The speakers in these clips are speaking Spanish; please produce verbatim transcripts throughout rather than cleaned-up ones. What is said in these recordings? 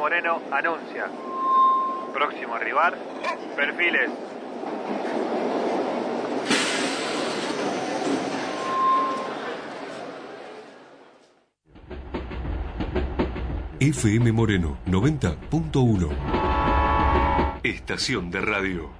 Moreno anuncia. Próximo rival, Perfiles. F M Moreno noventa punto uno. Estación de radio.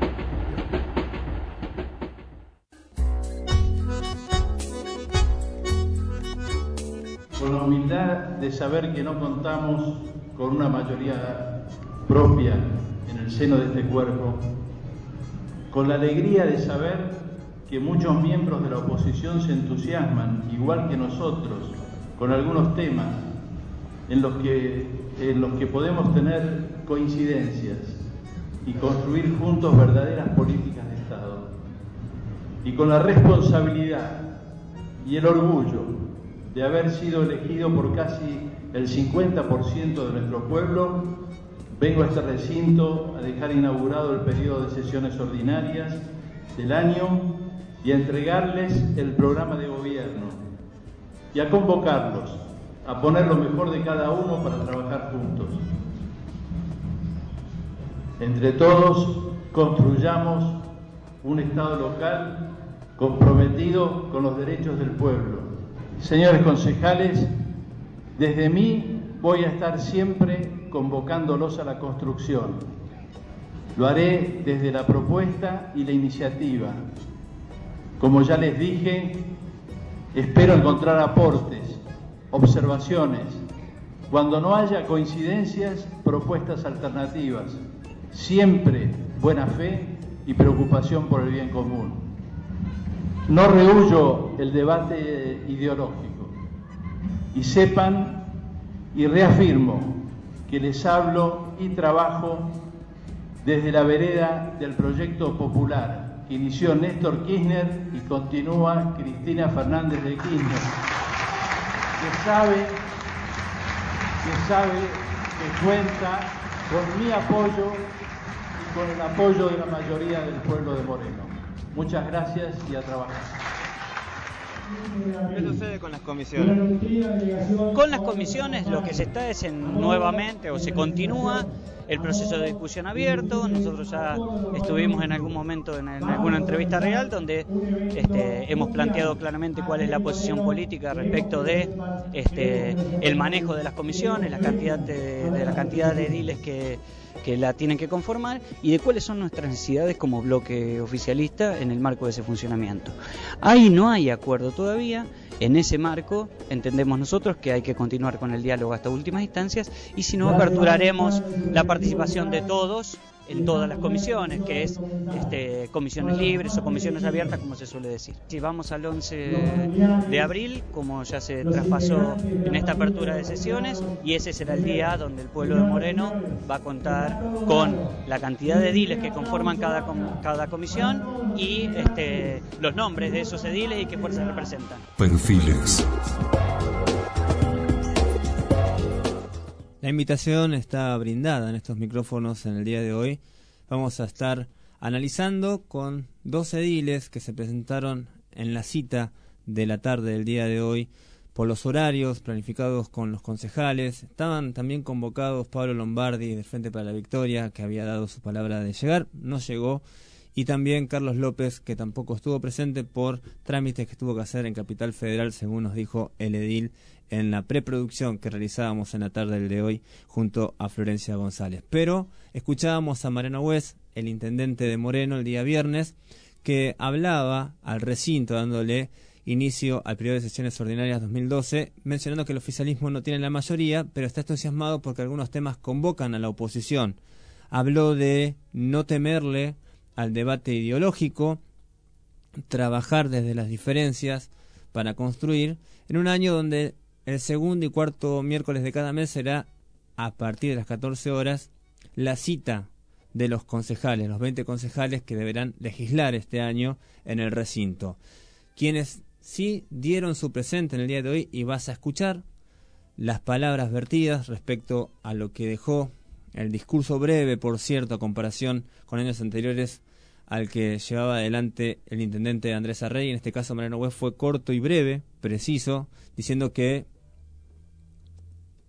Con la humildad de saber que no contamos con una mayoría propia en el seno de este cuerpo, con la alegría de saber que muchos miembros de la oposición se entusiasman, igual que nosotros, con algunos temas en los que, en los que podemos tener coincidencias y construir juntos verdaderas políticas de Estado. Y con la responsabilidad y el orgullo de haber sido elegido por casi el cincuenta por ciento de nuestro pueblo, vengo a este recinto a dejar inaugurado el periodo de sesiones ordinarias del año y a entregarles el programa de gobierno y a convocarlos a poner lo mejor de cada uno para trabajar juntos. Entre todos construyamos un Estado local comprometido con los derechos del pueblo. Señores concejales, desde mí voy a estar siempre convocándolos a la construcción. Lo haré desde la propuesta y la iniciativa. Como ya les dije, espero encontrar aportes, observaciones, cuando no haya coincidencias, propuestas alternativas, siempre buena fe y preocupación por el bien común. No rehuyo el debate ideológico y sepan y reafirmo que les hablo y trabajo desde la vereda del proyecto popular que inició Néstor Kirchner y continúa Cristina Fernández de Kirchner, que sabe, que sabe que cuenta con mi apoyo y con el apoyo de la mayoría del pueblo de Moreno. Muchas gracias y a trabajar. ¿Qué sucede con las comisiones? Con las comisiones lo que se está es en nuevamente o se continúa el proceso de discusión abierto. Nosotros ya estuvimos en algún momento en, en alguna entrevista real donde este, hemos planteado claramente cuál es la posición política respecto de este, el manejo de las comisiones, la cantidad de, de la cantidad de ediles que que la tienen que conformar y de cuáles son nuestras necesidades como bloque oficialista en el marco de ese funcionamiento. Ahí no hay acuerdo todavía. En ese marco entendemos nosotros que hay que continuar con el diálogo hasta últimas instancias y si no aperturaremos la participación de todos en todas las comisiones, que es este, comisiones libres o comisiones abiertas, como se suele decir. Si vamos al once de abril, como ya se traspasó en esta apertura de sesiones, y ese será el día donde el pueblo de Moreno va a contar con la cantidad de ediles que conforman cada, cada comisión y este, los nombres de esos ediles y qué fuerzas representan. Perfiles. La invitación está brindada en estos micrófonos en el día de hoy. Vamos a estar analizando con dos ediles que se presentaron en la cita de la tarde del día de hoy por los horarios planificados con los concejales. Estaban también convocados Pablo Lombardi del Frente para la Victoria, que había dado su palabra de llegar, no llegó, y también Carlos López, que tampoco estuvo presente por trámites que tuvo que hacer en Capital Federal, según nos dijo el edil en la preproducción que realizábamos en la tarde del de hoy junto a Florencia González. Pero escuchábamos a Mariano West, el intendente de Moreno, el día viernes, que hablaba al recinto dándole inicio al periodo de sesiones ordinarias dos mil doce, mencionando que el oficialismo no tiene la mayoría, pero está entusiasmado porque algunos temas convocan a la oposición. Habló de no temerle al debate ideológico, trabajar desde las diferencias para construir en un año donde el segundo y cuarto miércoles de cada mes será, a partir de las catorce horas, la cita de los concejales, los veinte concejales que deberán legislar este año en el recinto. Quienes sí dieron su presente en el día de hoy, y vas a escuchar las palabras vertidas respecto a lo que dejó el discurso breve, por cierto, a comparación con años anteriores al que llevaba adelante el intendente Andrés Arrey. En este caso Mariano West fue corto y breve, preciso, diciendo que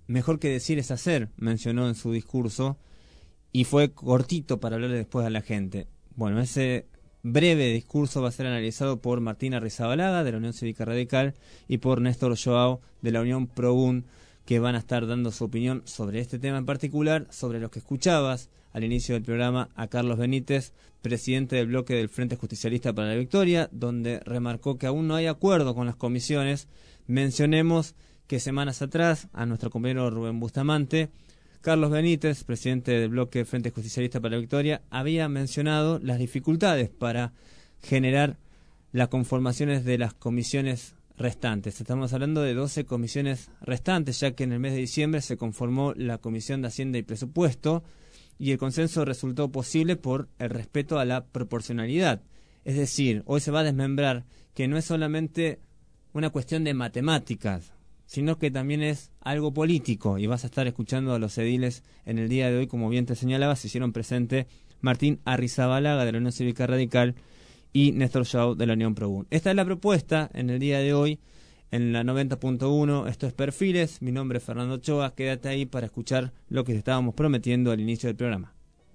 mejor que decir es hacer, mencionó en su discurso, y fue cortito para hablarle después a la gente. Bueno, ese breve discurso va a ser analizado por Martín Arrizabalaga, de la Unión Cívica Radical, y por Néstor Joao, de la Unión Proun, que van a estar dando su opinión sobre este tema en particular, sobre los que escuchabas al inicio del programa a Carlos Benítez, presidente del bloque del Frente Justicialista para la Victoria, donde remarcó que aún no hay acuerdo con las comisiones. Mencionemos que semanas atrás, a nuestro compañero Rubén Bustamante, Carlos Benítez, presidente del bloque Frente Justicialista para la Victoria, había mencionado las dificultades para generar las conformaciones de las comisiones restantes. Estamos hablando de doce comisiones restantes, ya que en el mes de diciembre se conformó la Comisión de Hacienda y Presupuesto, y el consenso resultó posible por el respeto a la proporcionalidad. Es decir, hoy se va a desmembrar que no es solamente una cuestión de matemáticas, sino que también es algo político, y vas a estar escuchando a los ediles en el día de hoy, como bien te señalaba, se hicieron presente Martín Arrizabalaga, de la Unión Cívica Radical, y Néstor Joao, de la Unión Proun. Esta es la propuesta en el día de hoy, en la noventa punto uno. Esto es Perfiles, mi nombre es Fernando Ochoa, quédate ahí para escuchar lo que te estábamos prometiendo al inicio del programa.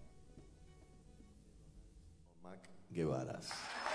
Mac Guevaras.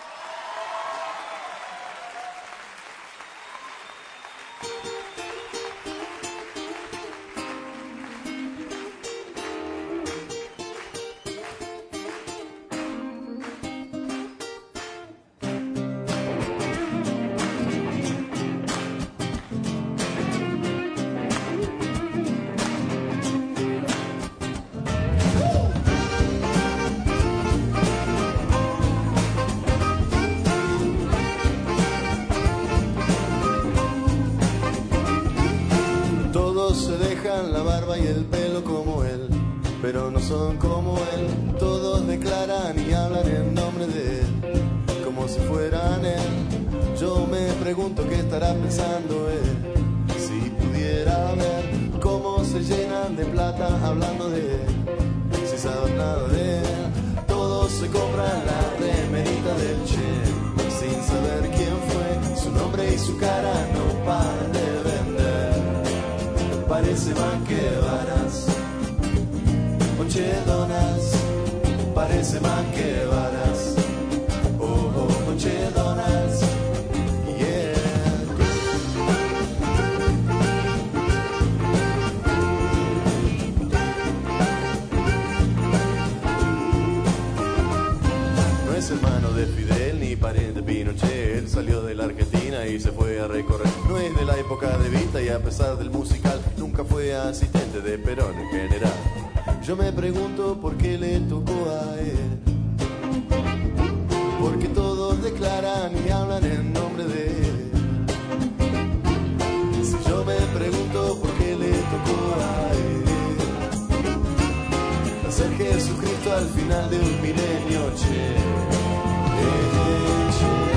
La barba y el pelo como él, pero no son como él. Todos declaran y hablan en nombre de él, como si fueran él. Yo me pregunto qué estará pensando él, si pudiera ver cómo se llenan de plata hablando de él, si saben nada de él. Todos se compran la remerita del Che, sin saber quién fue, su nombre y su cara no paran de vender. Parece Mac Guevaras, oche donas, parece Mac Guevaras, oh, oh, oche donas, yeah. No es hermano de Fidel ni pariente de Pinochet, él salió de la Argentina y se fue a recorrer. No es de la época de Vita y a pesar del musical nunca fue asistente de Perón en general. Yo me pregunto por qué le tocó a él, porque todos declaran y hablan en nombre de él. Si yo me pregunto por qué le tocó a él, ser Jesucristo al final de un milenio, che, eh, che.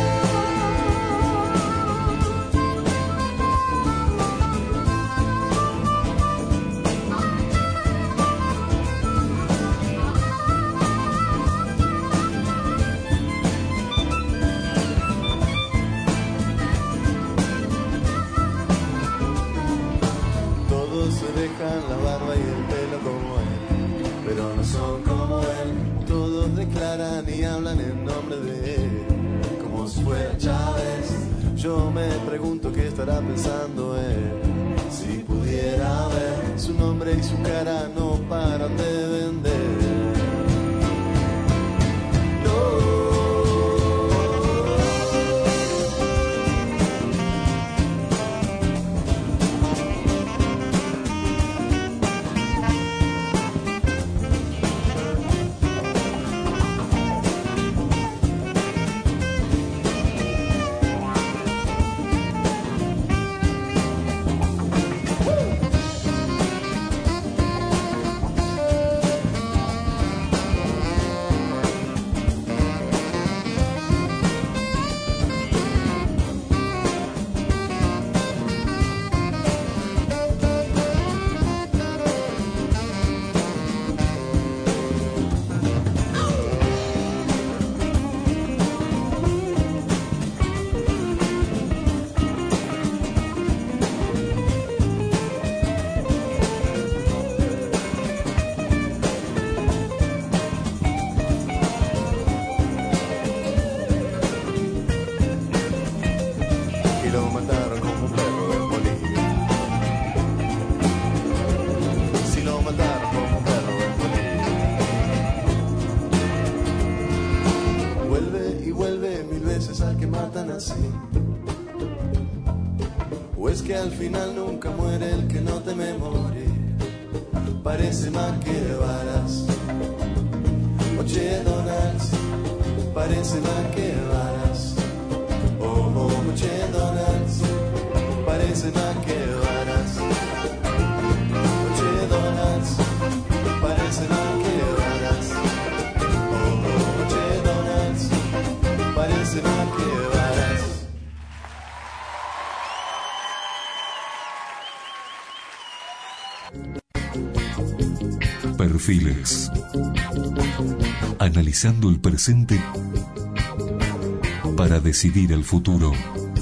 La barba y el pelo como él, pero no son como él. Todos declaran y hablan en nombre de él, como si fuera Chávez. Yo me pregunto qué estará pensando él, si pudiera ver su nombre y su cara no paran de vender. y lo mataron como un perro en Bolivia. Si lo mataron como un perro en Bolivia. Vuelve y vuelve mil veces al que matan así. ¿O es que al final nunca muere el que no teme morir? Parece más que varas. Oye, Donalds, parece más que varas. Oh, oh, oye, Donalds, parece más que varas. Oye, Donalds, parece más que varas. Oh, oh, oye, Donalds, parece más que varas. Perfiles. Analizando el presente para decidir el futuro.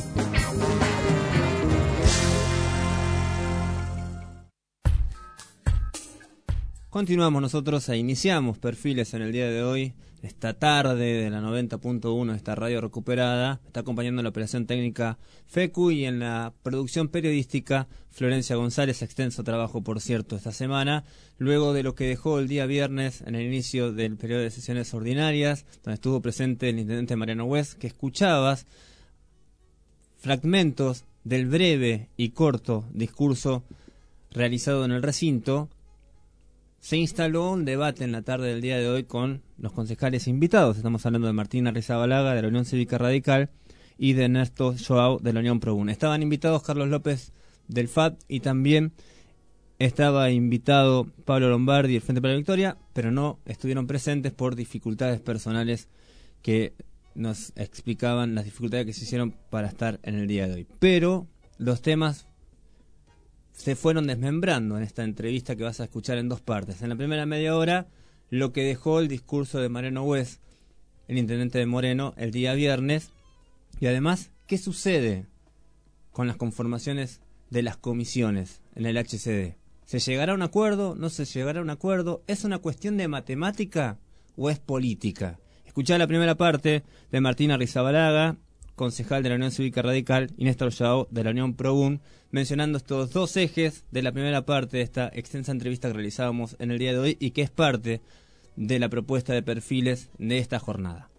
Continuamos nosotros e iniciamos Perfiles en el día de hoy. Esta tarde de la noventa punto uno, esta radio recuperada, está acompañando en la operación técnica Fecu y en la producción periodística Florencia González. Extenso trabajo, por cierto, esta semana, luego de lo que dejó el día viernes en el inicio del periodo de sesiones ordinarias, donde estuvo presente el intendente Mariano West, que escuchabas fragmentos del breve y corto discurso realizado en el recinto. Se instaló un debate en la tarde del día de hoy con los concejales invitados. Estamos hablando de Martín Arrizabalaga, de la Unión Cívica Radical, y de Ernesto Joao, de la Unión Pro-Bun. Estaban invitados Carlos López, del F A D, y también estaba invitado Pablo Lombardi, del Frente para la Victoria, pero no estuvieron presentes por dificultades personales que nos explicaban las dificultades que se hicieron para estar en el día de hoy. Pero los temas se fueron desmembrando en esta entrevista que vas a escuchar en dos partes. En la primera media hora, lo que dejó el discurso de Mariano West, el intendente de Moreno, el día viernes, y además, ¿qué sucede con las conformaciones de las comisiones en el H C D? ¿Se llegará a un acuerdo? ¿No se llegará a un acuerdo? ¿Es una cuestión de matemática o es política? Escuchá la primera parte de Martín Arrizabalaga, concejal de la Unión Cívica Radical, y Néstor Joao, de la Unión Pro-Bun, mencionando estos dos ejes de la primera parte de esta extensa entrevista que realizábamos en el día de hoy y que es parte de la propuesta de perfiles de esta jornada.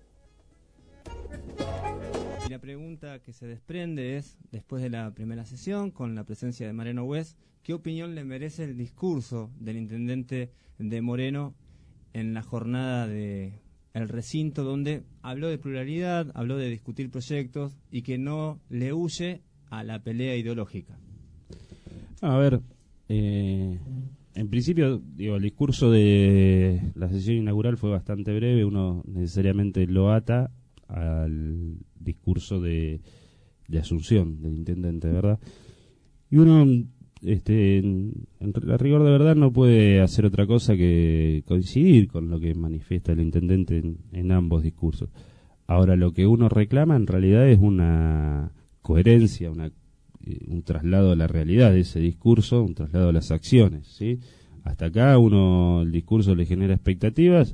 Y la pregunta que se desprende es, después de la primera sesión, con la presencia de Mariano West, ¿qué opinión le merece el discurso del intendente de Moreno en la jornada de el recinto, donde habló de pluralidad, habló de discutir proyectos y que no le huye a la pelea ideológica? A ver, eh, en principio, digo, el discurso de la sesión inaugural fue bastante breve. Uno necesariamente lo ata al discurso de, de Asunción del intendente, ¿verdad? Y uno, este, en, en rigor de verdad, no puede hacer otra cosa que coincidir con lo que manifiesta el intendente en, en ambos discursos. Ahora, lo que uno reclama en realidad es una coherencia, una, eh, un traslado a la realidad de ese discurso, un traslado a las acciones, ¿sí? Hasta acá uno, el discurso le genera expectativas,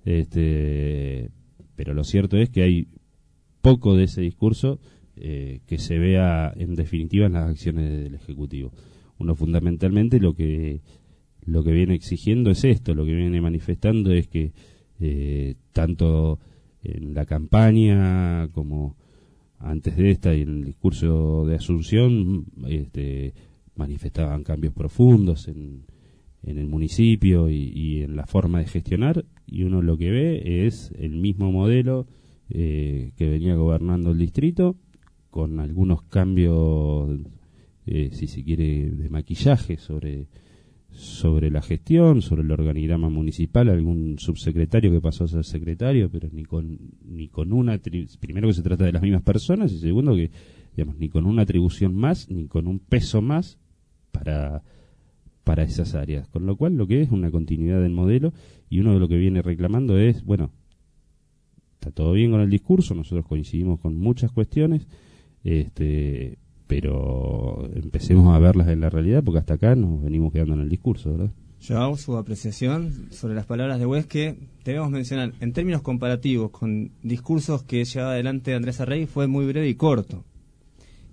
este, pero lo cierto es que hay poco de ese discurso eh, que se vea en definitiva en las acciones del Ejecutivo. Uno fundamentalmente lo que lo que viene exigiendo es esto, lo que viene manifestando es que eh, tanto en la campaña como antes de esta y en el discurso de Asunción este, manifestaban cambios profundos en, en el municipio y, y en la forma de gestionar, y uno lo que ve es el mismo modelo eh, que venía gobernando el distrito, con algunos cambios, eh, si se quiere, de maquillaje sobre sobre la gestión, sobre el organigrama municipal, algún subsecretario que pasó a ser secretario, pero ni con ni con una tri- primero que se trata de las mismas personas, y segundo que, digamos, ni con una atribución más, ni con un peso más para para esas áreas, con lo cual lo que es una continuidad del modelo, y uno de lo que viene reclamando es, bueno, está todo bien con el discurso, nosotros coincidimos con muchas cuestiones, este pero empecemos a verlas en la realidad, porque hasta acá nos venimos quedando en el discurso, ¿verdad? Joao, su apreciación sobre las palabras de West, que debemos mencionar, en términos comparativos con discursos que llevaba adelante Andrés Arrey, fue muy breve y corto.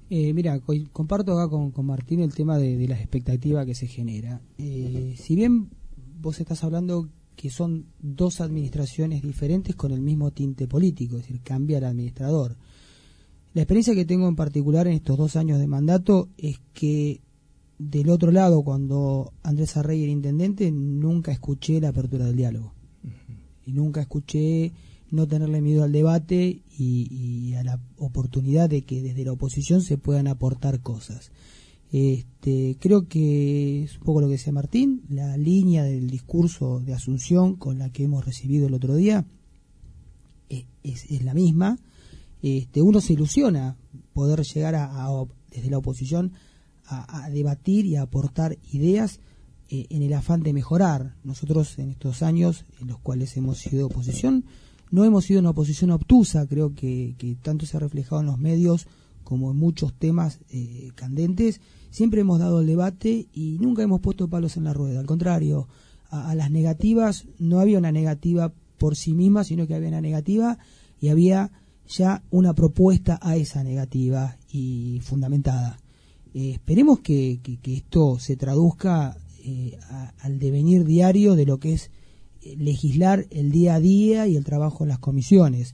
Eh, mira, co comparto acá con, con Martín el tema de, de la expectativa que se genera. Eh, si bien vos estás hablando que son dos administraciones diferentes con el mismo tinte político, es decir, cambia el administrador. La experiencia que tengo en particular en estos dos años de mandato es que del otro lado, cuando Andrés Arrey era intendente, nunca escuché la apertura del diálogo. Uh-huh. Y nunca escuché no tenerle miedo al debate y, y a la oportunidad de que desde la oposición se puedan aportar cosas. Este, creo que es un poco lo que decía Martín, la línea del discurso de Asunción con la que hemos recibido el otro día es, es, es la misma. Este, uno se ilusiona poder llegar a, a desde la oposición a, a debatir y a aportar ideas eh, en el afán de mejorar. Nosotros en estos años en los cuales hemos sido oposición no hemos sido una oposición obtusa, creo que, que tanto se ha reflejado en los medios como en muchos temas eh, candentes. Siempre hemos dado el debate y nunca hemos puesto palos en la rueda. Al contrario, a, a las negativas no había una negativa por sí misma, sino que había una negativa y había ya una propuesta a esa negativa y fundamentada. Eh, esperemos que, que, que esto se traduzca eh, a, al devenir diario de lo que es eh, legislar el día a día y el trabajo en las comisiones.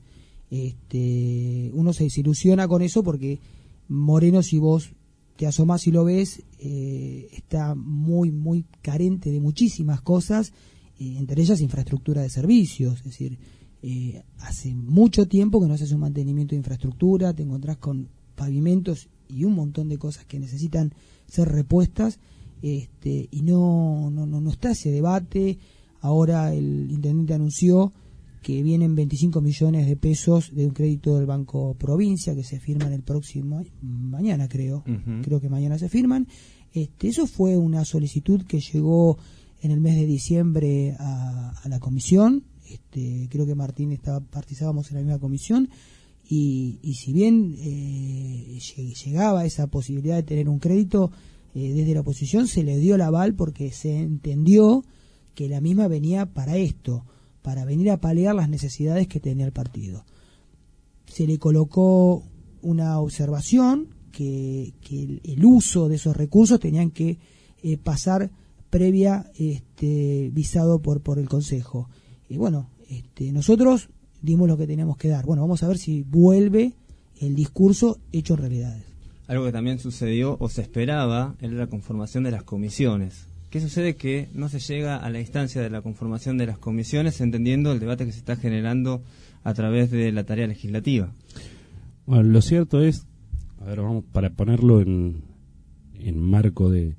Este, uno se desilusiona con eso porque Moreno, si vos te asomás y lo ves, eh, está muy, muy carente de muchísimas cosas, eh, entre ellas infraestructura de servicios. Es decir, eh, hace mucho tiempo que no se hace un mantenimiento de infraestructura, te encontrás con pavimentos y un montón de cosas que necesitan ser repuestas, este, y no, no, no, no está ese debate. Ahora el intendente anunció que vienen veinticinco millones de pesos de un crédito del Banco Provincia que se firman el próximo mañana, creo. Uh-huh. Creo que mañana se firman. Este, eso fue una solicitud que llegó en el mes de diciembre a, a la comisión. Este, creo que Martín estaba participábamos en la misma comisión y, y si bien eh, llegaba esa posibilidad de tener un crédito eh, desde la oposición, se le dio el aval porque se entendió que la misma venía para esto, para venir a paliar las necesidades que tenía el partido. Se le colocó una observación que, que el, el uso de esos recursos tenían que eh, pasar previa este, visado por, por el Consejo. Y bueno, este, nosotros dimos lo que teníamos que dar. Bueno, vamos a ver si vuelve el discurso hecho realidades. Algo que también sucedió o se esperaba era la conformación de las comisiones. ¿Qué sucede? Que no se llega a la instancia de la conformación de las comisiones, entendiendo el debate que se está generando a través de la tarea legislativa. Bueno, lo cierto es, a ver, vamos para ponerlo en, en marco de,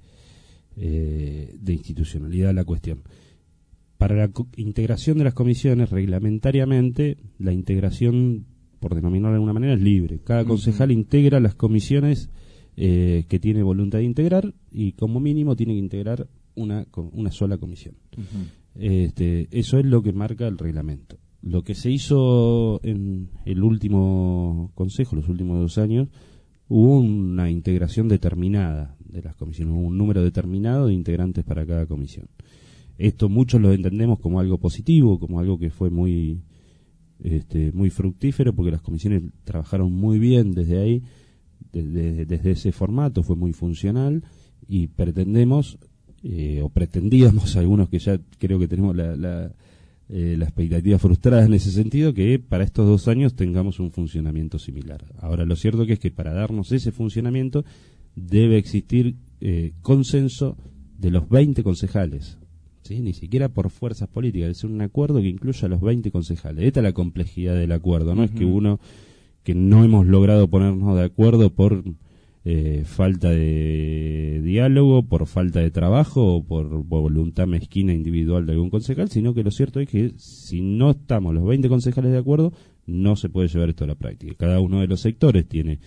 eh, de institucionalidad la cuestión. Para la co- integración de las comisiones, reglamentariamente, la integración, por denominarlo de alguna manera, es libre. Cada concejal uh-huh. integra las comisiones eh, que tiene voluntad de integrar y como mínimo tiene que integrar una una sola comisión. Uh-huh. Este, eso es lo que marca el reglamento. Lo que se hizo en el último consejo, los últimos dos años, hubo una integración determinada de las comisiones, hubo un número determinado de integrantes para cada comisión. Esto muchos lo entendemos como algo positivo, como algo que fue muy este, muy fructífero, porque las comisiones trabajaron muy bien desde ahí, desde, desde ese formato, fue muy funcional, y pretendemos Eh, o pretendíamos algunos que ya creo que tenemos la, la, eh, la expectativa frustrada en ese sentido, que para estos dos años tengamos un funcionamiento similar. Ahora, lo cierto que es que para darnos ese funcionamiento debe existir eh, consenso de los veinte concejales, ¿sí? Ni siquiera por fuerzas políticas, es un acuerdo que incluya a los veinte concejales. Esta es la complejidad del acuerdo, no uh-huh. es que uno que no hemos logrado ponernos de acuerdo por Eh, falta de diálogo, por falta de trabajo o por, por voluntad mezquina individual de algún concejal, sino que lo cierto es que si no estamos los veinte concejales de acuerdo, no se puede llevar esto a la práctica. Cada uno de los sectores tiene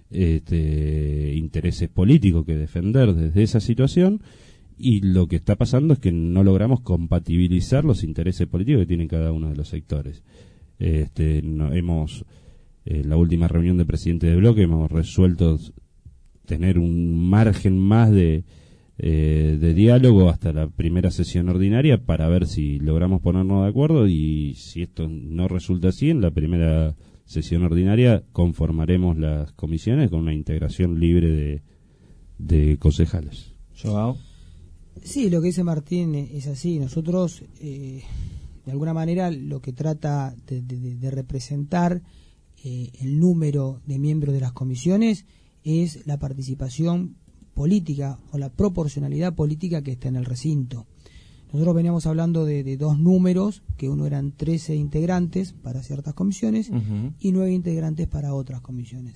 este, intereses políticos que defender desde esa situación, y lo que está pasando es que no logramos compatibilizar los intereses políticos que tienen cada uno de los sectores. Este, no, hemos, en la última reunión de presidente de bloque, hemos resuelto tener un margen más de, eh, de diálogo hasta la primera sesión ordinaria para ver si logramos ponernos de acuerdo, y si esto no resulta así, en la primera sesión ordinaria conformaremos las comisiones con una integración libre de, de concejales. Joao. Sí, lo que dice Martín es así. Nosotros, eh, de alguna manera, lo que trata de, de, de representar eh, el número de miembros de las comisiones es la participación política o la proporcionalidad política que está en el recinto. Nosotros veníamos hablando de, de dos números, que uno eran trece integrantes para ciertas comisiones uh-huh. y nueve integrantes para otras comisiones.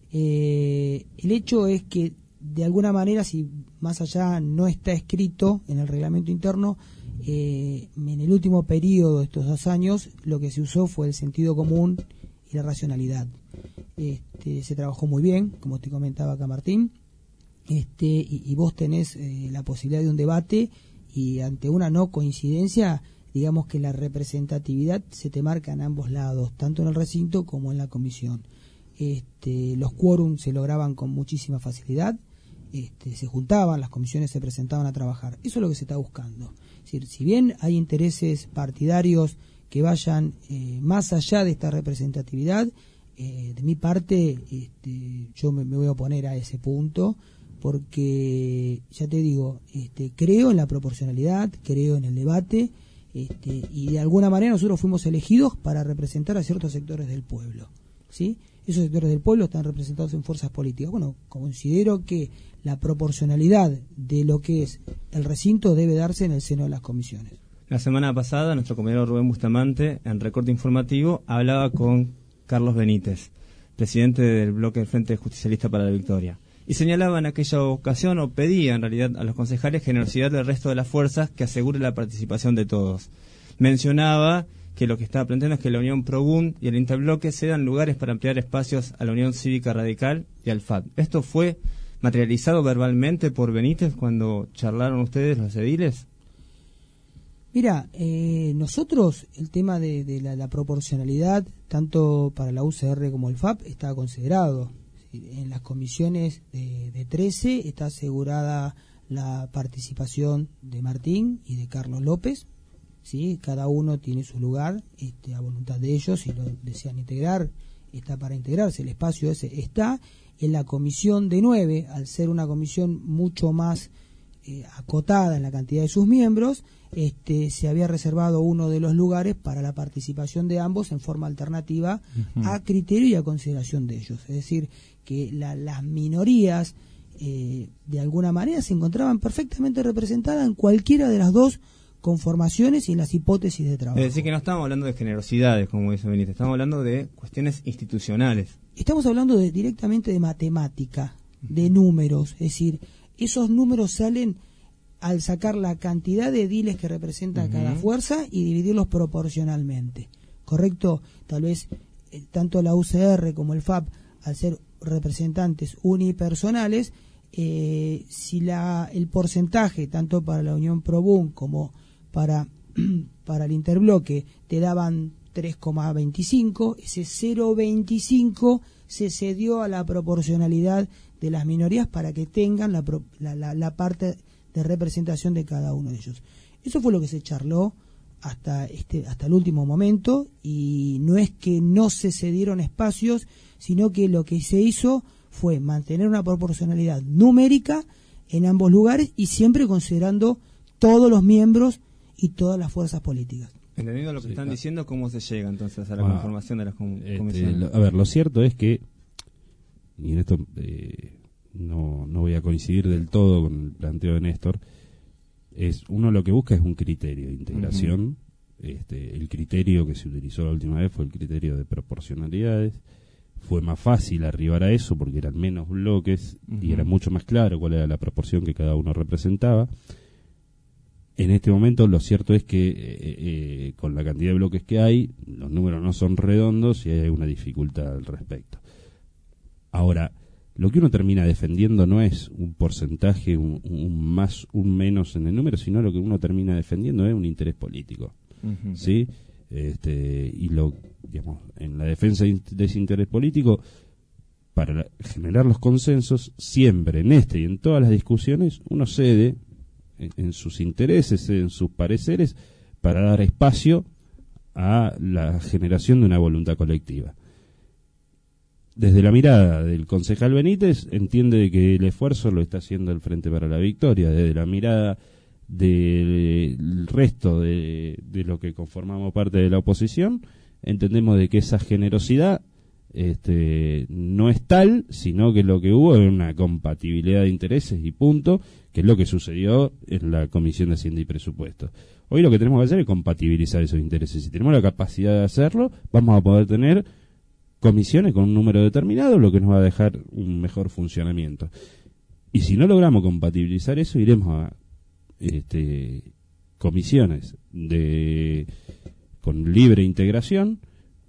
Eh, el hecho es que, de alguna manera, si más allá no está escrito en el reglamento interno, eh, en el último periodo de estos dos años, lo que se usó fue el sentido común y la racionalidad. Este, se trabajó muy bien, como te comentaba acá Martín, este, y, y vos tenés eh, la posibilidad de un debate, y ante una no coincidencia, digamos que la representatividad se te marca en ambos lados, tanto en el recinto como en la comisión. Este, los quórums se lograban con muchísima facilidad, este, se juntaban, las comisiones se presentaban a trabajar. Eso es lo que se está buscando. Es decir, si bien hay intereses partidarios que vayan eh, más allá de esta representatividad, eh, de mi parte este, yo me, me voy a oponer a ese punto, porque ya te digo, este, creo en la proporcionalidad, creo en el debate, este, y de alguna manera nosotros fuimos elegidos para representar a ciertos sectores del pueblo, ¿sí? Esos sectores del pueblo están representados en fuerzas políticas. Bueno, considero que la proporcionalidad de lo que es el recinto debe darse en el seno de las comisiones. La semana pasada, nuestro compañero Rubén Bustamante, en Recorte Informativo, hablaba con Carlos Benítez, presidente del bloque del Frente Justicialista para la Victoria, y señalaba en aquella ocasión, o pedía en realidad a los concejales, generosidad del resto de las fuerzas que asegure la participación de todos. Mencionaba que lo que estaba planteando es que la Unión Probún y el Interbloque cedan lugares para ampliar espacios a la Unión Cívica Radical y al F A D. ¿Esto fue materializado verbalmente por Benítez cuando charlaron ustedes los ediles? Mira, eh, nosotros el tema de, de la, la proporcionalidad, tanto para la U C R como el F A P, está considerado. En las comisiones de, de trece está asegurada la participación de Martín y de Carlos López, ¿sí? Cada uno tiene su lugar, este, a voluntad de ellos, si lo desean integrar, está para integrarse, el espacio ese está. En la comisión de nueve, al ser una comisión mucho más eh, acotada en la cantidad de sus miembros, este, se había reservado uno de los lugares para la participación de ambos en forma alternativa uh-huh. a criterio y a consideración de ellos. Es decir, que la, las minorías eh, de alguna manera se encontraban perfectamente representadas en cualquiera de las dos conformaciones y en las hipótesis de trabajo. Es decir, que no estamos hablando de generosidades, como dice Benítez, estamos hablando de cuestiones institucionales. Estamos hablando de, directamente de matemática, de números, es decir, esos números salen al sacar la cantidad de ediles que representa uh-huh. cada fuerza y dividirlos proporcionalmente, ¿correcto? Tal vez eh, tanto la U C R como el F A P, al ser representantes unipersonales, eh, si la el porcentaje, tanto para la Unión Probún como para, para el Interbloque, te daban tres coma veinticinco, ese cero coma veinticinco se cedió a la proporcionalidad de las minorías para que tengan la, la, la, la parte de representación de cada uno de ellos. Eso fue lo que se charló hasta este hasta el último momento, y no es que no se cedieron espacios, sino que lo que se hizo fue mantener una proporcionalidad numérica en ambos lugares y siempre considerando todos los miembros y todas las fuerzas políticas. Entendiendo lo que sí, están claro. diciendo, ¿cómo se llega entonces a la ah, conformación de las com este, comisiones? Lo, a ver, lo cierto es que, y en esto eh, no, no voy a coincidir del todo con el planteo de Néstor, es uno lo que busca es un criterio de integración. Uh-huh. este, el criterio que se utilizó la última vez fue el criterio de proporcionalidades. Fue más fácil arribar a eso porque eran menos bloques uh-huh. y era mucho más claro cuál era la proporción que cada uno representaba. En este momento lo cierto es que eh, eh, con la cantidad de bloques que hay, los números no son redondos y hay una dificultad al respecto. Ahora, lo que uno termina defendiendo no es un porcentaje, un, un más, un menos en el número, sino lo que uno termina defendiendo es un interés político. Uh-huh. ¿Sí? Este, y lo, digamos, en la defensa de ese interés político, para generar los consensos, siempre en este y en todas las discusiones, uno cede en, en sus intereses, en sus pareceres, para dar espacio a la generación de una voluntad colectiva. desde la mirada del concejal Benítez, entiende que el esfuerzo lo está haciendo el Frente para la Victoria. Desde la mirada del resto de, de lo que conformamos parte de la oposición, entendemos de que esa generosidad este, no es tal, sino que lo que hubo es una compatibilidad de intereses y punto, que es lo que sucedió en la Comisión de Hacienda y Presupuestos. Hoy lo que tenemos que hacer es compatibilizar esos intereses. Si tenemos la capacidad de hacerlo, vamos a poder tener comisiones con un número determinado, lo que nos va a dejar un mejor funcionamiento. Y si no logramos compatibilizar eso, iremos a este, comisiones de con libre integración.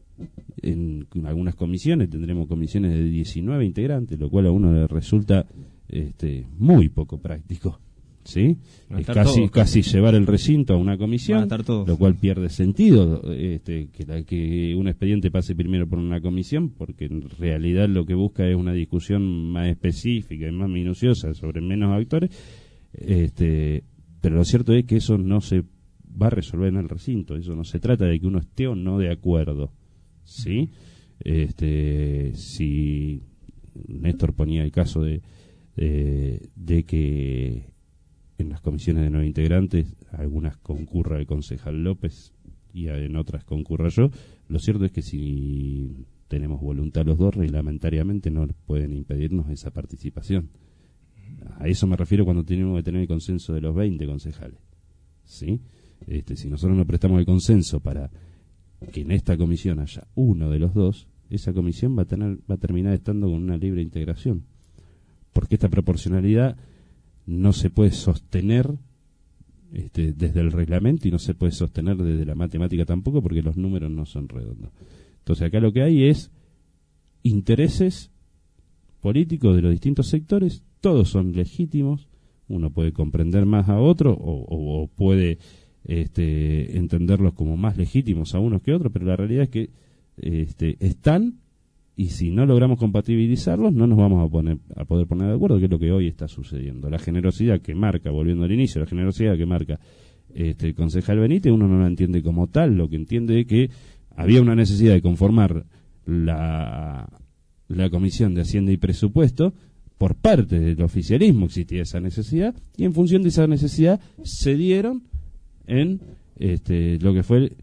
En algunas comisiones tendremos comisiones de diecinueve integrantes, lo cual a uno le resulta este, muy poco práctico, ¿sí? Es casi todos, casi llevar el recinto a una comisión, lo cual pierde sentido, este, que, la, que un expediente pase primero por una comisión, porque en realidad lo que busca es una discusión más específica y más minuciosa sobre menos actores, este, pero lo cierto es que eso no se va a resolver en el recinto. Eso no se trata de que uno esté o no de acuerdo, ¿sí? Este, si Néstor ponía el caso de, de, de que en las comisiones de nueve integrantes algunas concurra el concejal López y en otras concurra yo, lo cierto es que si tenemos voluntad los dos, reglamentariamente no pueden impedirnos esa participación. A eso me refiero cuando tenemos que tener el consenso de los veinte concejales, ¿sí? Este, si nosotros no prestamos el consenso para que en esta comisión haya uno de los dos, esa comisión va a tener va a terminar estando con una libre integración, porque esta proporcionalidad no se puede sostener este, desde el reglamento y no se puede sostener desde la matemática tampoco, porque los números no son redondos. Entonces acá lo que hay es intereses políticos de los distintos sectores, todos son legítimos, uno puede comprender más a otro o, o, o puede este, entenderlos como más legítimos a unos que otros, pero la realidad es que este, están, y si no logramos compatibilizarlos no nos vamos a, poner, a poder poner de acuerdo, que es lo que hoy está sucediendo. La generosidad que marca, volviendo al inicio, la generosidad que marca este, el concejal Benítez, uno no la entiende como tal, lo que entiende es que había una necesidad de conformar la, la Comisión de Hacienda y Presupuesto. Por parte del oficialismo existía esa necesidad, y en función de esa necesidad se dieron en este, lo que fue el,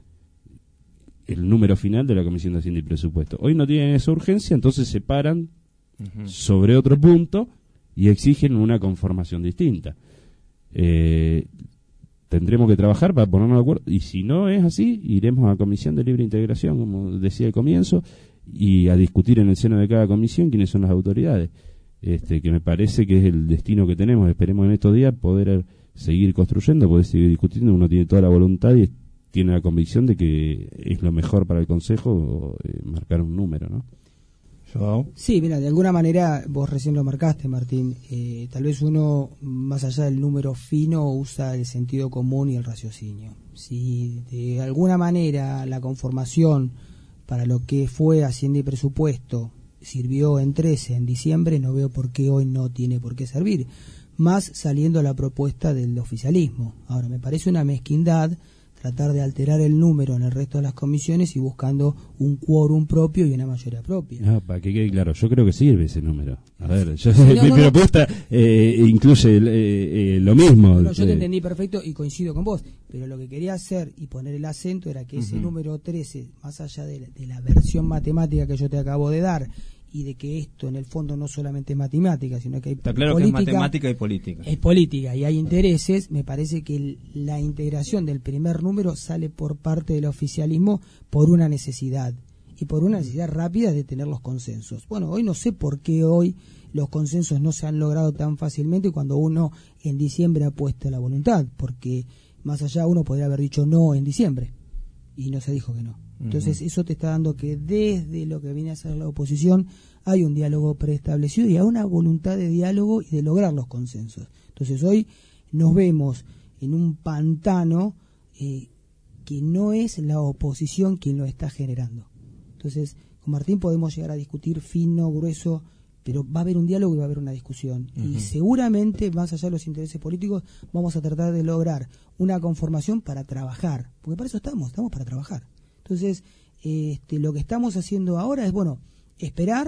el número final de la Comisión de Hacienda y Presupuesto. Hoy no tienen esa urgencia, entonces se paran uh-huh. sobre otro punto y exigen una conformación distinta. Eh, tendremos que trabajar para ponernos de acuerdo, y si no es así, iremos a la Comisión de Libre Integración, como decía al comienzo, y a discutir en el seno de cada comisión quiénes son las autoridades. Este, que me parece que es el destino que tenemos. Esperemos en estos días poder seguir construyendo, poder seguir discutiendo. Uno tiene toda la voluntad y tiene la convicción de que es lo mejor para el Consejo eh, marcar un número, ¿no? Joao. Sí, mira, de alguna manera vos recién lo marcaste, Martín. Eh, tal vez uno, más allá del número fino, usa el sentido común y el raciocinio. Si de alguna manera la conformación para lo que fue Hacienda y Presupuesto sirvió en trece en diciembre, no veo por qué hoy no tiene por qué servir, más saliendo la propuesta del oficialismo. Ahora, me parece una mezquindad tratar de alterar el número en el resto de las comisiones y buscando un quórum propio y una mayoría propia. No, para que quede claro, yo creo que sirve ese número. A ver, yo, no, mi no, propuesta no. Eh, incluye eh, eh, lo mismo. No, yo te entendí perfecto y coincido con vos, pero lo que quería hacer y poner el acento era que ese uh-huh. número trece, más allá de la, de la versión matemática que yo te acabo de dar, y de que esto en el fondo no solamente es matemática, sino que hay Está claro política, que es matemática y política. Es política y hay intereses. Me parece que el, la integración del primer número sale por parte del oficialismo por una necesidad, y por una necesidad rápida de tener los consensos. Bueno, hoy no sé por qué hoy los consensos no se han logrado tan fácilmente cuando uno en diciembre ha puesto la voluntad, porque más allá uno podría haber dicho no en diciembre y no se dijo que no. Entonces uh-huh. eso te está dando que desde lo que viene a ser la oposición hay un diálogo preestablecido y hay una voluntad de diálogo y de lograr los consensos. Entonces hoy nos vemos en un pantano eh, que no es la oposición quien lo está generando. Entonces con Martín podemos llegar a discutir fino, grueso, pero va a haber un diálogo y va a haber una discusión. Uh-huh. Y seguramente, más allá de los intereses políticos, vamos a tratar de lograr una conformación para trabajar, porque para eso estamos, estamos para trabajar. Entonces, este, lo que estamos haciendo ahora es, bueno, esperar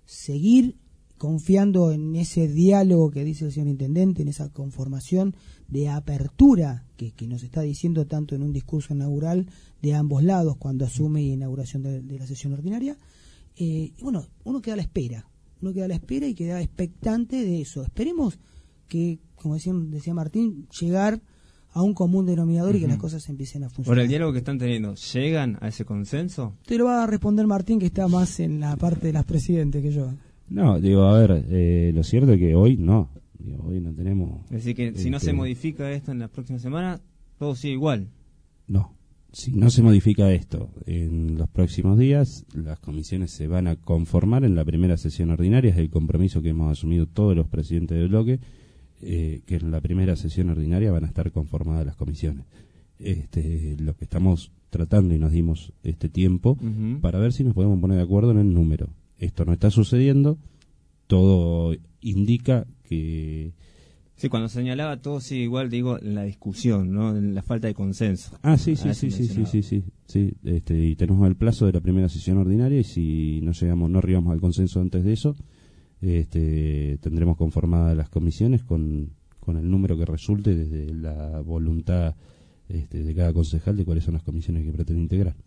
seguir confiando en ese diálogo que dice el señor Intendente, en esa conformación de apertura que, que nos está diciendo tanto en un discurso inaugural de ambos lados cuando asume y inauguración de, de la sesión ordinaria. Eh, y bueno, uno queda a la espera, uno queda a la espera y queda expectante de eso. Esperemos que, como decía, decía Martín, llegar a un común denominador uh-huh. y que las cosas empiecen a funcionar. Por el diálogo que están teniendo, ¿llegan a ese consenso? Te lo va a responder Martín, que está más en la parte de las presidentes que yo. No, digo, a ver, eh, lo cierto es que hoy no, digo, hoy no tenemos... Es decir, que si no se modifica esto en la próxima semana, todo sigue igual. No, si no se modifica esto en los próximos días, las comisiones se van a conformar en la primera sesión ordinaria, es el compromiso que hemos asumido todos los presidentes del bloque, eh, que en la primera sesión ordinaria van a estar conformadas las comisiones. Este, lo que estamos tratando y nos dimos este tiempo uh-huh. para ver si nos podemos poner de acuerdo en el número. Esto no está sucediendo, todo indica que... Sí, cuando señalaba todo sigue igual, digo, la discusión, ¿no? La falta de consenso. Ah, sí, sí, sí, sí, sí, sí, sí, sí, este, y tenemos el plazo de la primera sesión ordinaria y si no llegamos, no arribamos al consenso antes de eso, este, tendremos conformadas las comisiones con, con el número que resulte desde la voluntad este, de cada concejal de cuáles son las comisiones que pretende integrar.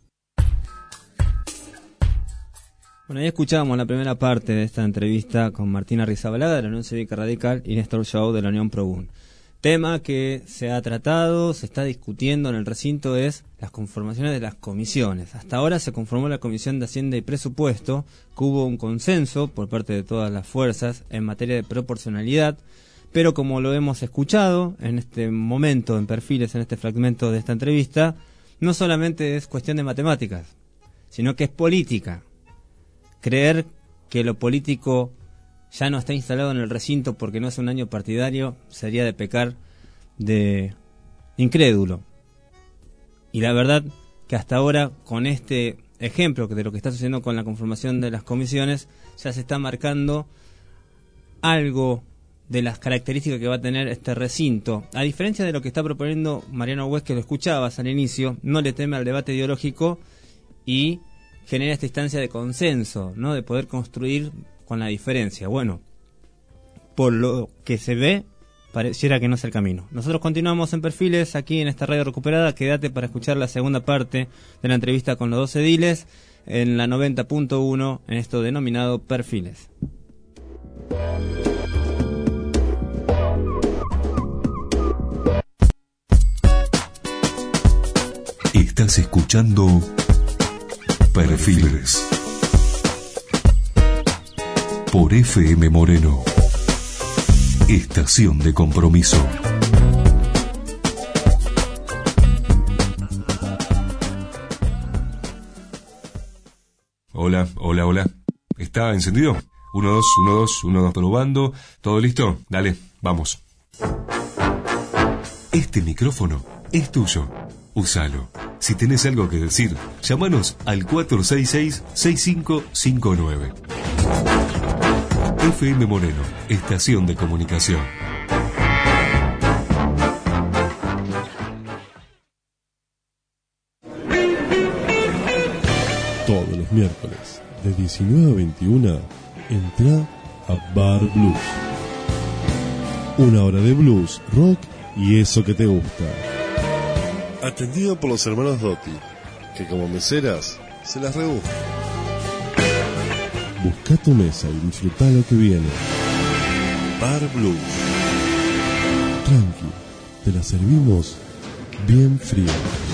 Bueno, ahí escuchábamos la primera parte de esta entrevista con Martín Arrizabalaga de la Unión Cívica Radical y Néstor Shaw de la Unión Probún. Tema que se ha tratado, se está discutiendo en el recinto es las conformaciones de las comisiones. Hasta ahora se conformó la Comisión de Hacienda y Presupuesto, que hubo un consenso por parte de todas las fuerzas en materia de proporcionalidad, pero como lo hemos escuchado en este momento, en perfiles, en este fragmento de esta entrevista, no solamente es cuestión de matemáticas, sino que es política. Creer que lo político ya no está instalado en el recinto porque no es un año partidario sería de pecar de incrédulo. Y la verdad que hasta ahora, con este ejemplo de lo que está sucediendo con la conformación de las comisiones, ya se está marcando algo de las características que va a tener este recinto. A diferencia de lo que está proponiendo Mariano Hues, que lo escuchabas al inicio, no le teme al debate ideológico y genera esta instancia de consenso, ¿no? De poder construir con la diferencia. Bueno, por lo que se ve, pareciera que no es el camino. Nosotros continuamos en Perfiles aquí en esta radio recuperada. Quédate para escuchar la segunda parte de la entrevista con los dos ediles en la noventa punto uno en esto denominado Perfiles. Estás escuchando Perfiles por F M Moreno, estación de compromiso. Hola, hola, hola. ¿Está encendido? Uno, dos, uno, dos, uno, dos, probando. ¿Todo listo? Dale, vamos. Este micrófono es tuyo. Úsalo. Si tenés algo que decir, llámanos al cuatro seis seis, seis cinco cinco nueve. F M Moreno, estación de comunicación. Todos los miércoles, de diecinueve a veintiuna, entra a Bar Blues. Una hora de blues, rock y eso que te gusta. Atendido por los hermanos Dotti, que como meseras se las rebuscan. Busca tu mesa y disfruta lo que viene. Bar Blues. Tranqui, te la servimos bien fría.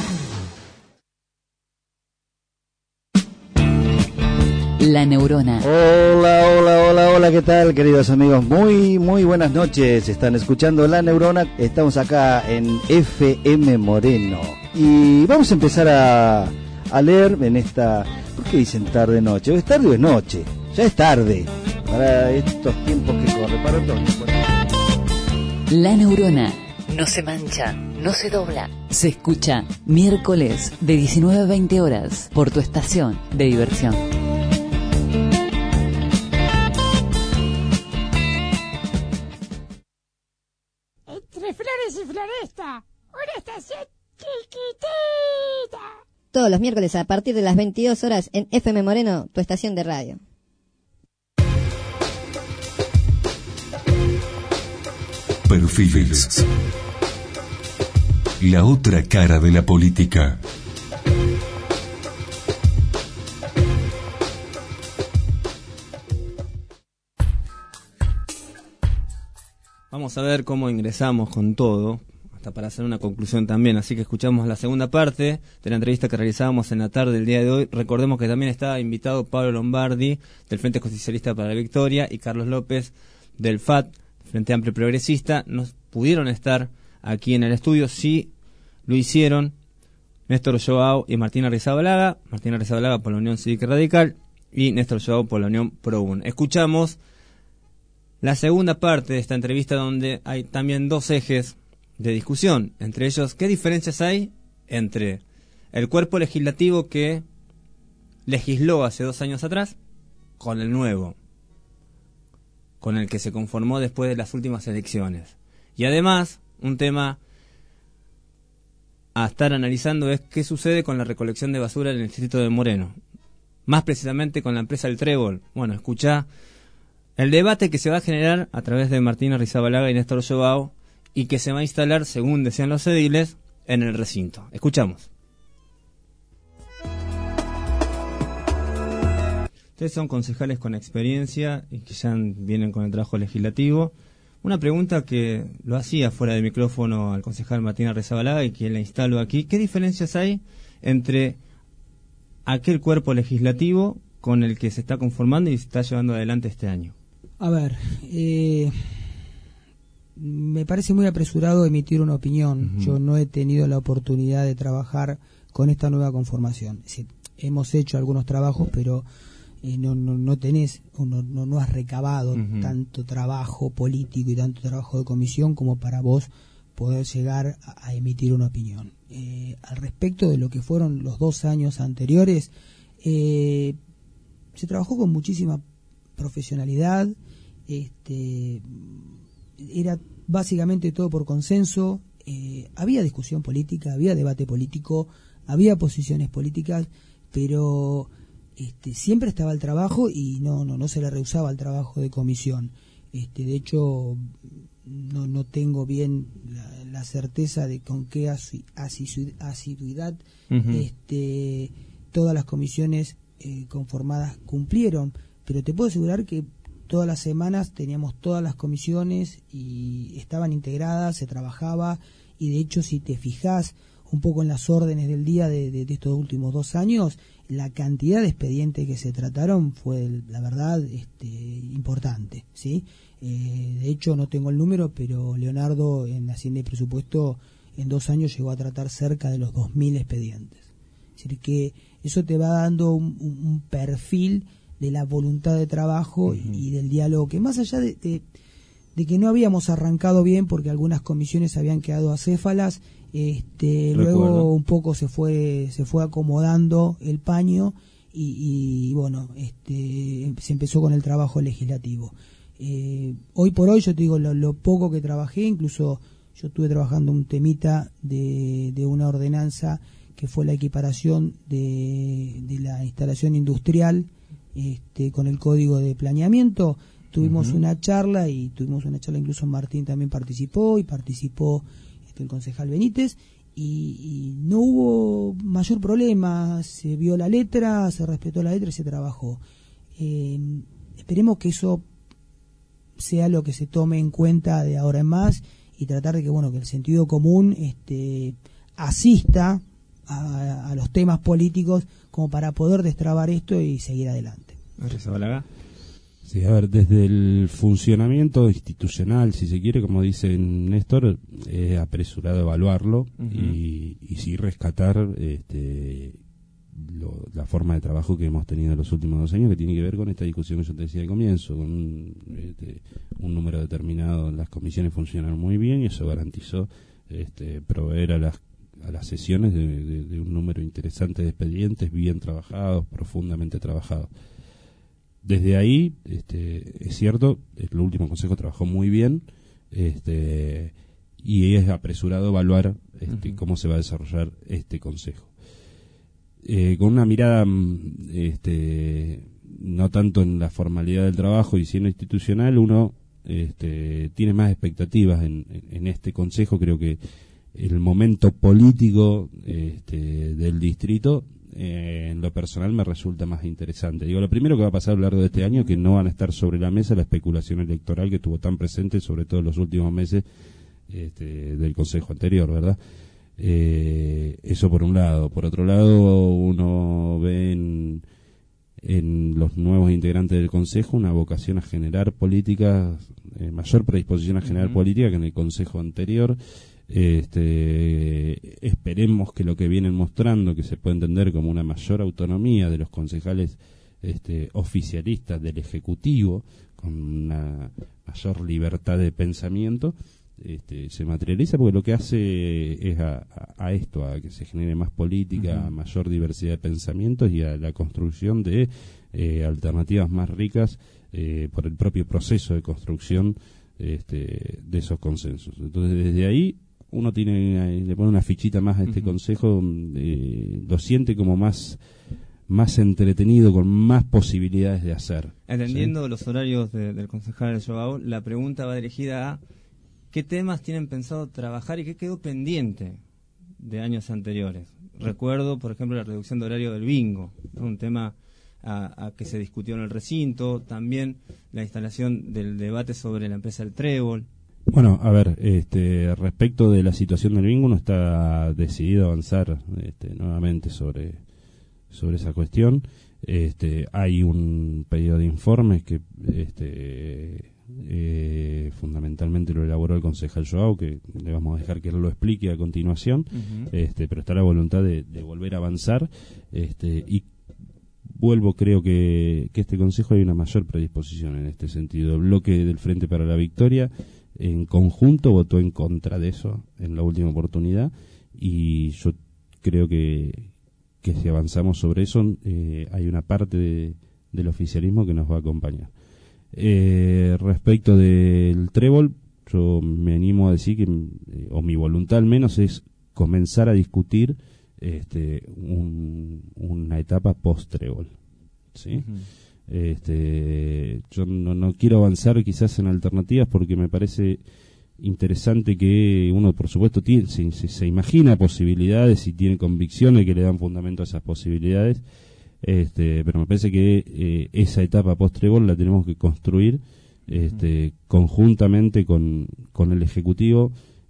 La Neurona. Hola, hola, hola, hola, ¿qué tal, queridos amigos? Muy, muy buenas noches. Están escuchando La Neurona. Estamos acá en F M Moreno. Y vamos a empezar a, a leer en esta... ¿Por qué dicen tarde noche? ¿Es tarde o es noche? Ya es tarde. Para estos tiempos que corren, para todos. La Neurona. No se mancha, no se dobla. Se escucha miércoles de diecinueve a veinte horas por tu estación de diversión. Entre Flores y Floresta, una estación chiquitita. Todos los miércoles a partir de las veintidós horas en F M Moreno, tu estación de radio. Perfiles. La otra cara de la política. Vamos a ver cómo ingresamos con todo, hasta para hacer una conclusión también. Así que escuchamos la segunda parte de la entrevista que realizábamos en la tarde del día de hoy. Recordemos que también estaba invitado Pablo Lombardi, del Frente Justicialista para la Victoria, y Carlos López, del F A T, Frente Amplio Progresista. No pudieron estar aquí en el estudio, sí lo hicieron Néstor Joao y Martín Arrizabalaga. Martín Arrizabalaga por la Unión Cívica y Radical y Néstor Joao por la Unión ProUN. Escuchamos la segunda parte de esta entrevista, donde hay también dos ejes de discusión, entre ellos, ¿qué diferencias hay entre el cuerpo legislativo que legisló hace dos años atrás con el nuevo, con el que se conformó después de las últimas elecciones? Y además, un tema a estar analizando es qué sucede con la recolección de basura en el distrito de Moreno, más precisamente con la empresa El Trébol. Bueno, escuchá el debate que se va a generar a través de Martín Arrizabalaga y Néstor Joao, y que se va a instalar, según decían los ediles, en el recinto. Escuchamos. Ustedes son concejales con experiencia y que ya vienen con el trabajo legislativo. Una pregunta que lo hacía fuera del micrófono al concejal Martín Arrizabalaga y que la instalo aquí. ¿Qué diferencias hay entre aquel cuerpo legislativo con el que se está conformando y se está llevando adelante este año? A ver, eh, me parece muy apresurado emitir una opinión. Uh-huh. Yo no he tenido la oportunidad de trabajar con esta nueva conformación. Es decir, hemos hecho algunos trabajos, pero eh, no, no, no tenés, no, no, no has recabado uh-huh. tanto trabajo político y tanto trabajo de comisión como para vos poder llegar a, a emitir una opinión. Eh, al respecto de lo que fueron los dos años anteriores, eh, se trabajó con muchísima profesionalidad, este, era básicamente todo por consenso, eh, había discusión política, había debate político, había posiciones políticas, pero este, siempre estaba el trabajo y no no no se le rehusaba el trabajo de comisión. Este, de hecho, no no tengo bien la, la certeza de con qué asiduidad uh-huh. este, todas las comisiones eh, conformadas cumplieron, pero te puedo asegurar que todas las semanas teníamos todas las comisiones y estaban integradas, se trabajaba, y de hecho si te fijás un poco en las órdenes del día de, de, de estos últimos dos años, la cantidad de expedientes que se trataron fue, la verdad, este, importante, ¿sí? Eh, de hecho no tengo el número, pero Leonardo en Hacienda y Presupuesto en dos años llegó a tratar cerca de los dos mil expedientes. Es decir, que eso te va dando un, un, un perfil de la voluntad de trabajo uh-huh. y del diálogo, que más allá de, de, de que no habíamos arrancado bien porque algunas comisiones habían quedado acéfalas, este, luego un poco se fue se fue acomodando el paño y, y bueno, este, se empezó con el trabajo legislativo. Eh, hoy por hoy yo te digo lo, lo poco que trabajé, incluso yo estuve trabajando un temita de, de una ordenanza que fue la equiparación de, de la instalación industrial este, con el código de planeamiento. Tuvimos uh-huh. una charla y tuvimos una charla, incluso Martín también participó y participó este, el concejal Benítez y, y no hubo mayor problema, se vio la letra, se respetó la letra y se trabajó. Eh, esperemos que eso sea lo que se tome en cuenta de ahora en más y tratar de que bueno que el sentido común este, asista a, a los temas políticos como para poder destrabar esto y seguir adelante. Sí, a ver, desde el funcionamiento institucional, si se quiere, como dice Néstor, es apresurado evaluarlo uh-huh. y, y sí rescatar este, lo, la forma de trabajo que hemos tenido en los últimos dos años, que tiene que ver con esta discusión que yo te decía al comienzo, con un, este, un número determinado. Las comisiones funcionaron muy bien y eso garantizó este, proveer a las a las sesiones de, de, de un número interesante de expedientes bien trabajados, profundamente trabajados. Desde ahí, este, es cierto, el último consejo trabajó muy bien, este, y es apresurado evaluar este, uh-huh. cómo se va a desarrollar este consejo. Eh, con una mirada, este, no tanto en la formalidad del trabajo y sí en lo institucional, uno este, tiene más expectativas en, en, en este consejo. Creo que el momento político este, del distrito, eh, en lo personal, me resulta más interesante. Digo, lo primero que va a pasar a lo largo de este año es que no van a estar sobre la mesa la especulación electoral que estuvo tan presente, sobre todo en los últimos meses este, del consejo anterior, ¿verdad? Eh, eso por un lado. Por otro lado, uno ve en, en los nuevos integrantes del consejo una vocación a generar políticas, eh, mayor predisposición a generar uh-huh. política que en el consejo anterior. Este, esperemos que lo que vienen mostrando, que se puede entender como una mayor autonomía de los concejales este, oficialistas del Ejecutivo, con una mayor libertad de pensamiento, este, se materializa, porque lo que hace es a, a, a esto, a que se genere más política, uh-huh. a mayor diversidad de pensamientos y a la construcción de eh, alternativas más ricas eh, por el propio proceso de construcción este, de esos consensos. Entonces, desde ahí uno tiene, le pone una fichita más a este uh-huh. consejo, eh, lo siente como más más entretenido, con más posibilidades de hacer. Entendiendo ¿sí? los horarios de, del concejal Joao, la pregunta va dirigida a ¿qué temas tienen pensado trabajar y qué quedó pendiente de años anteriores? Recuerdo, por ejemplo, la reducción de horario del bingo, ¿no? Un tema a, a que se discutió en el recinto, también la instalación del debate sobre la empresa El Trébol. Bueno, a ver, este, respecto de la situación del bingo, uno está decidido a avanzar este, nuevamente sobre, sobre esa cuestión. Este, hay un pedido de informes que este, eh, fundamentalmente lo elaboró el concejal Joao, que le vamos a dejar que él lo explique a continuación, uh-huh. este, pero está la voluntad de, de volver a avanzar este, y vuelvo, creo que, que este consejo hay una mayor predisposición en este sentido. El bloque del Frente para la Victoria en conjunto votó en contra de eso en la última oportunidad, y yo creo que, que si avanzamos sobre eso eh, hay una parte de, del oficialismo que nos va a acompañar. Eh, respecto del Trébol, yo me animo a decir que, eh, o mi voluntad al menos, es comenzar a discutir este, un, una etapa post-Trébol, ¿sí? Uh-huh. Este, yo no, no quiero avanzar quizás en alternativas porque me parece interesante que uno, por supuesto, tiene, se, se, se imagina posibilidades y tiene convicciones que le dan fundamento a esas posibilidades, este, pero me parece que eh, esa etapa post-Trébol la tenemos que construir este, uh-huh. conjuntamente con, con el Ejecutivo,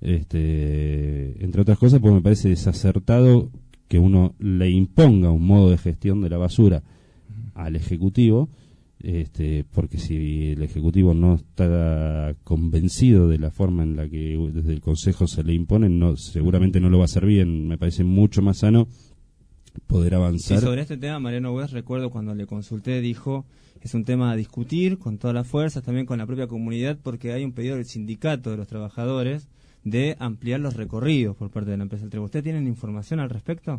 este, entre otras cosas, porque me parece desacertado que uno le imponga un modo de gestión de la basura al Ejecutivo, este, porque si el Ejecutivo no está convencido de la forma en la que desde el Consejo se le impone, no, seguramente no lo va a hacer bien. Me parece mucho más sano poder avanzar. Sí, sobre este tema, Mariano West, recuerdo cuando le consulté, dijo, es un tema a discutir con todas las fuerzas, también con la propia comunidad, porque hay un pedido del sindicato de los trabajadores de ampliar los recorridos por parte de la empresa El Trébol. ¿Ustedes tienen información al respecto?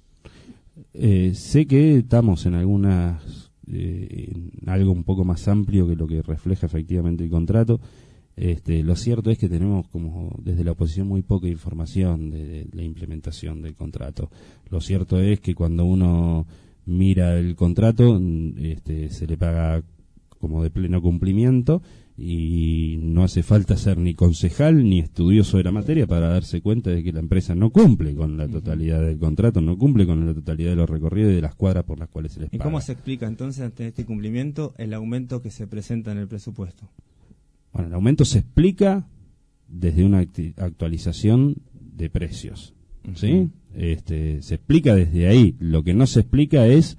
Eh, sé que estamos en algunas eh, en algo un poco más amplio que lo que refleja efectivamente el contrato. Este, lo cierto es que tenemos como desde la oposición muy poca información de, de la implementación del contrato. Lo cierto es que cuando uno mira el contrato, este, se le paga como de pleno cumplimiento y no hace falta ser ni concejal ni estudioso de la materia para darse cuenta de que la empresa no cumple con la totalidad del contrato, no cumple con la totalidad de los recorridos y de las cuadras por las cuales se les paga. ¿Y cómo se explica entonces ante este incumplimiento el aumento que se presenta en el presupuesto? Bueno, el aumento se explica desde una actualización de precios, ¿sí? Uh-huh. Este, se explica desde ahí. Lo que no se explica es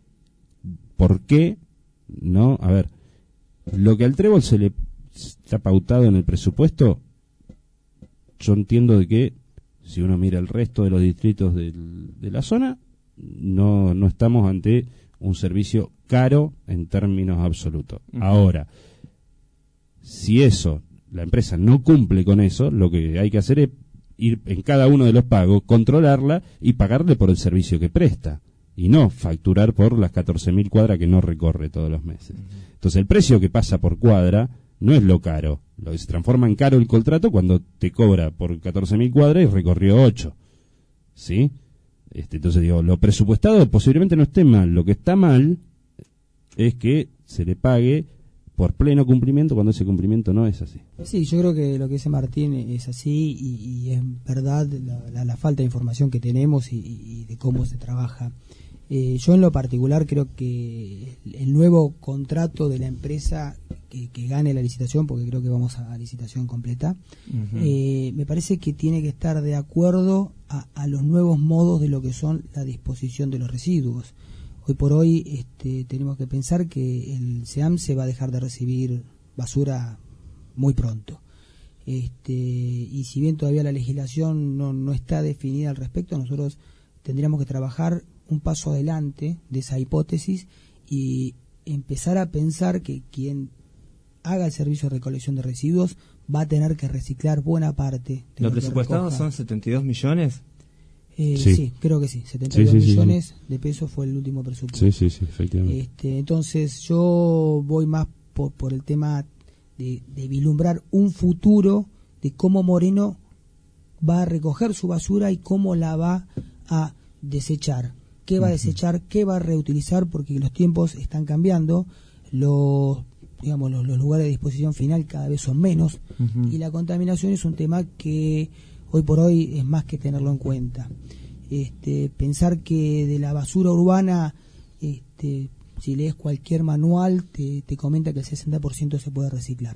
por qué no, a ver, lo que al Trébol se le está pautado en el presupuesto, yo entiendo de que si uno mira el resto de los distritos del, de la zona, no, no estamos ante un servicio caro en términos absolutos. Uh-huh. Ahora, si eso, la empresa no cumple con eso, lo que hay que hacer es ir en cada uno de los pagos, controlarla y pagarle por el servicio que presta, y no facturar por las catorce mil cuadras que no recorre todos los meses. Uh-huh. Entonces el precio que pasa por cuadra no es lo caro, lo que se transforma en caro el contrato cuando te cobra por catorce mil cuadras y recorrió ocho, ¿sí? Este, entonces digo, lo presupuestado posiblemente no esté mal, lo que está mal es que se le pague por pleno cumplimiento cuando ese cumplimiento no es así. Sí, yo creo que lo que dice Martín es así y, y es verdad la, la, la falta de información que tenemos y, y de cómo se trabaja. Eh, yo en lo particular creo que el nuevo contrato de la empresa que, que gane la licitación, porque creo que vamos a, a licitación completa, uh-huh. eh, me parece que tiene que estar de acuerdo a, a los nuevos modos de lo que son la disposición de los residuos. Hoy por hoy este, tenemos que pensar que el SEAM se va a dejar de recibir basura muy pronto. Este, y si bien todavía la legislación no, no está definida al respecto, nosotros tendríamos que trabajar un paso adelante de esa hipótesis y empezar a pensar que quien haga el servicio de recolección de residuos va a tener que reciclar buena parte de ¿Lo lo presupuestado son setenta y dos millones? Eh, sí. sí, creo que sí, setenta y dos sí, sí, millones sí. de pesos fue el último presupuesto. Sí, sí, sí, efectivamente. Este, entonces yo voy más por, por el tema de, de vislumbrar un futuro de cómo Moreno va a recoger su basura y cómo la va a desechar. ¿Qué va a desechar? ¿Qué va a reutilizar? Porque los tiempos están cambiando, los digamos los, los lugares de disposición final cada vez son menos uh-huh. y la contaminación es un tema que hoy por hoy es más que tenerlo en cuenta. Este, pensar que de la basura urbana, este, si lees cualquier manual, te, te comenta que el sesenta por ciento se puede reciclar.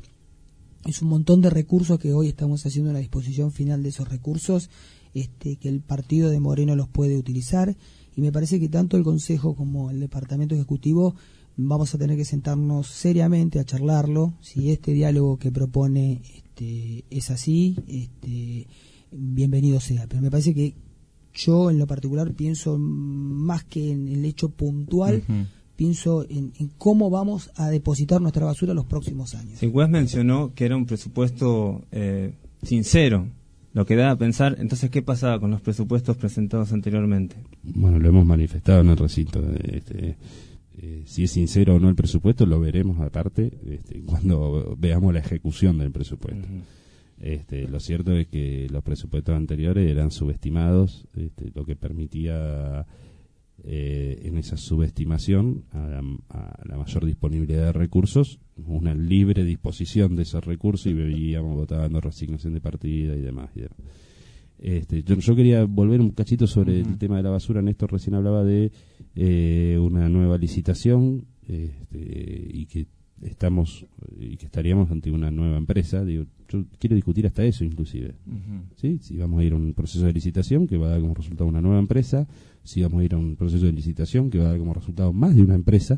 Es un montón de recursos que hoy estamos haciendo una disposición final de esos recursos, este, que el partido de Moreno los puede utilizar. Y me parece que tanto el Consejo como el Departamento Ejecutivo vamos a tener que sentarnos seriamente a charlarlo. Si este diálogo que propone este, es así, este, bienvenido sea. Pero me parece que yo en lo particular pienso más que en el hecho puntual, uh-huh. pienso en, en cómo vamos a depositar nuestra basura los próximos años. Sigüez mencionó que era un presupuesto eh, sincero. Lo que da a pensar, entonces, ¿qué pasaba con los presupuestos presentados anteriormente? Bueno, lo hemos manifestado en el recinto. Este, eh, si es sincero o no el presupuesto, lo veremos aparte este, cuando veamos la ejecución del presupuesto. Uh-huh. Este, lo cierto es que los presupuestos anteriores eran subestimados, este, lo que permitía eh, en esa subestimación a la, a la mayor disponibilidad de recursos, una libre disposición de esos recursos y veíamos votando resignación de partida y demás. Y demás. Este, yo, yo quería volver un cachito sobre uh-huh. el tema de la basura. Néstor recién hablaba de eh, una nueva licitación este, y que estamos y que estaríamos ante una nueva empresa. Digo, yo quiero discutir hasta eso inclusive. Uh-huh. ¿Sí? Si vamos a ir a un proceso de licitación que va a dar como resultado una nueva empresa, si vamos a ir a un proceso de licitación que va a dar como resultado más de una empresa,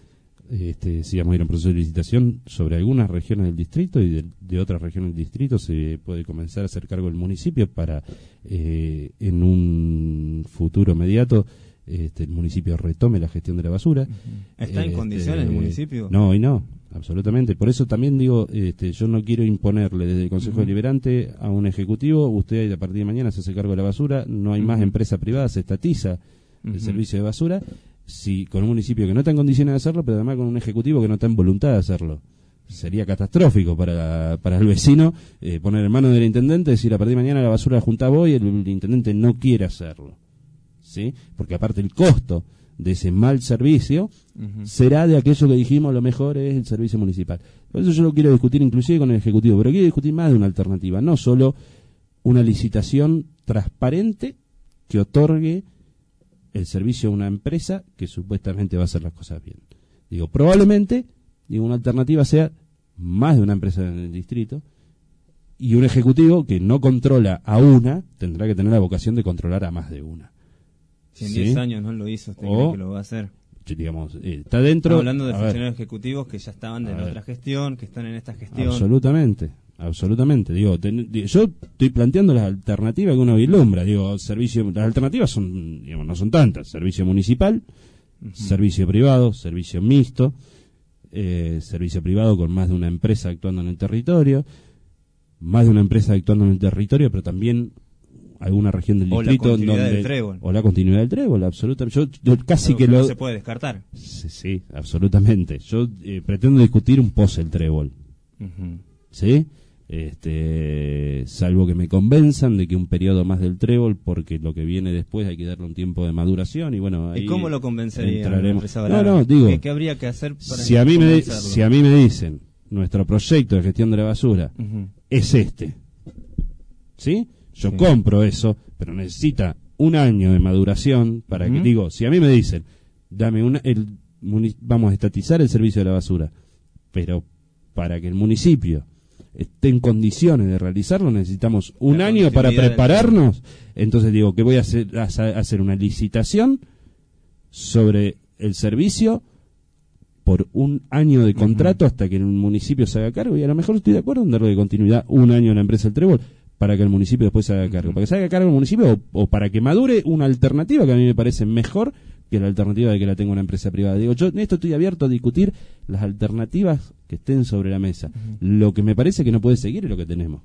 este, si vamos a ir a un proceso de licitación sobre algunas regiones del distrito y de, de otras regiones del distrito se puede comenzar a hacer cargo el municipio para eh, en un futuro inmediato este, el municipio retome la gestión de la basura. Uh-huh. ¿Está este, en condiciones el municipio? No, y no, absolutamente. Por eso también digo, este, yo no quiero imponerle desde el Consejo uh-huh. Deliberante a un ejecutivo, usted a partir de mañana se hace cargo de la basura, no hay uh-huh. más empresa privada, se estatiza uh-huh. el servicio de basura, si con un municipio que no está en condiciones de hacerlo, pero además con un ejecutivo que no está en voluntad de hacerlo. Sería catastrófico para, para el vecino eh, poner en manos del intendente, decir a partir de mañana la basura la junta vos y el, el intendente no quiere hacerlo. ¿Sí? Porque aparte el costo de ese mal servicio uh-huh. será de aquello que dijimos lo mejor es el servicio municipal. Por eso yo lo quiero discutir inclusive con el Ejecutivo, pero quiero discutir más de una alternativa, no solo una licitación transparente que otorgue el servicio a una empresa que supuestamente va a hacer las cosas bien. Digo, probablemente digo, una alternativa sea más de una empresa en el distrito y un ejecutivo que no controla a una tendrá que tener la vocación de controlar a más de una. Si en diez ¿Sí? años no lo hizo, ¿usted o, cree que lo va a hacer? Digamos, eh, está dentro... Estamos hablando de funcionarios ver, ejecutivos que ya estaban de la ver. otra gestión, que están en esta gestión. Absolutamente, absolutamente. Digo, ten, digo, yo estoy planteando las alternativas que uno vislumbra. Digo, servicio, las alternativas son, digamos, no son tantas. Servicio municipal, uh-huh. servicio privado, servicio mixto, eh, servicio privado con más de una empresa actuando en el territorio, más de una empresa actuando en el territorio, pero también alguna región del o distrito la continuidad donde, del trébol. o la continuidad del trébol, absolutamente. Yo, yo casi Algo que, que lo no se puede descartar. Sí, sí, absolutamente. Yo eh, pretendo discutir un pos el trébol. Uh-huh. ¿Sí? Este, salvo que me convenzan de que un periodo más del trébol, porque lo que viene después hay que darle un tiempo de maduración y bueno, ahí ¿y cómo lo convencería? Entraremos. No, no, digo, ¿Qué, qué habría que hacer para si a mí me si a mí me dicen nuestro proyecto de gestión de la basura uh-huh. es este, ¿sí? Yo sí. compro eso, pero necesita un año de maduración para uh-huh. que digo, si a mí me dicen, dame una, el, vamos a estatizar el servicio de la basura, pero para que el municipio esté en condiciones de realizarlo necesitamos un la año para prepararnos. Entonces digo que voy a hacer, a hacer una licitación sobre el servicio por un año de contrato uh-huh. hasta que el municipio se haga cargo, y a lo mejor estoy de acuerdo en darle de continuidad un año a la empresa del Trébol para que el municipio después se haga cargo, uh-huh. para que se haga cargo el municipio o, o para que madure una alternativa que a mí me parece mejor que la alternativa de que la tenga una empresa privada. Digo, yo en esto estoy abierto a discutir las alternativas que estén sobre la mesa. Uh-huh. Lo que me parece que no puede seguir es lo que tenemos.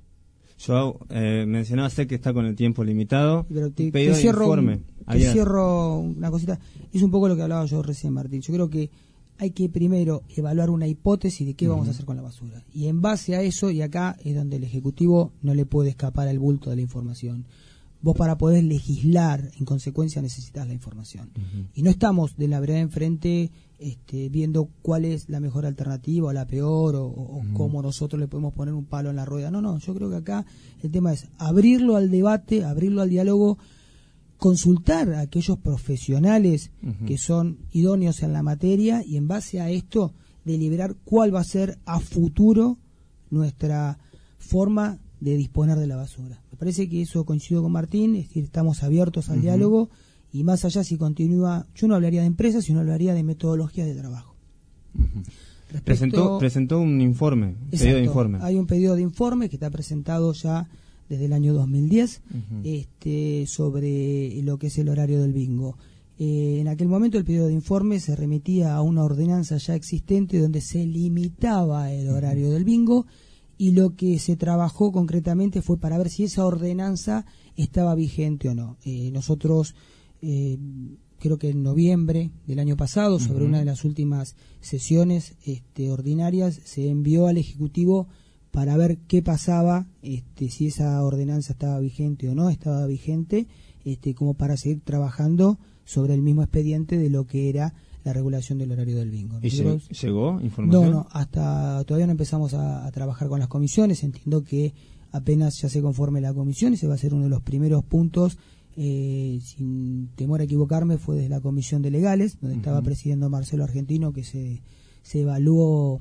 Yo eh, mencionaba sé que está con el tiempo limitado. Pero te, pedido te cierro, informe. Te cierro una cosita. Es un poco lo que hablaba yo recién, Martín. Yo creo que hay que primero evaluar una hipótesis de qué uh-huh. vamos a hacer con la basura. Y en base a eso, y acá es donde el Ejecutivo no le puede escapar al bulto de la información. Vos para poder legislar, en consecuencia, necesitas la información. Uh-huh. Y no estamos de la vereda enfrente este, viendo cuál es la mejor alternativa o la peor o, o uh-huh. cómo nosotros le podemos poner un palo en la rueda. No, no, yo creo que acá el tema es abrirlo al debate, abrirlo al diálogo, consultar a aquellos profesionales uh-huh. que son idóneos en la materia y en base a esto deliberar cuál va a ser a futuro nuestra forma de disponer de la basura. Me parece que eso coincido con Martín, es decir, estamos abiertos al uh-huh. diálogo y más allá si continúa, yo no hablaría de empresas, sino hablaría de metodologías de trabajo. Uh-huh. Respecto, presentó, presentó un informe, exacto, pedido de informe. Hay un pedido de informe que está presentado ya desde el año dos mil diez uh-huh. este, sobre lo que es el horario del bingo. Eh, en aquel momento el pedido de informe se remitía a una ordenanza ya existente donde se limitaba el horario uh-huh. del bingo, y lo que se trabajó concretamente fue para ver si esa ordenanza estaba vigente o no. Eh, nosotros, eh, creo que en noviembre del año pasado, sobre uh-huh. una de las últimas sesiones este, ordinarias, se envió al Ejecutivo para ver qué pasaba, este, si esa ordenanza estaba vigente o no estaba vigente, este, como para seguir trabajando sobre el mismo expediente de lo que era la regulación del horario del bingo. Nosotros, ¿y llegó información? No, no, hasta todavía no empezamos a, a trabajar con las comisiones. Entiendo que apenas ya se conforme la comisión, ese va a ser uno de los primeros puntos, eh, sin temor a equivocarme, fue desde la comisión de legales, donde uh-huh. estaba presidiendo Marcelo Argentino, que se, se evaluó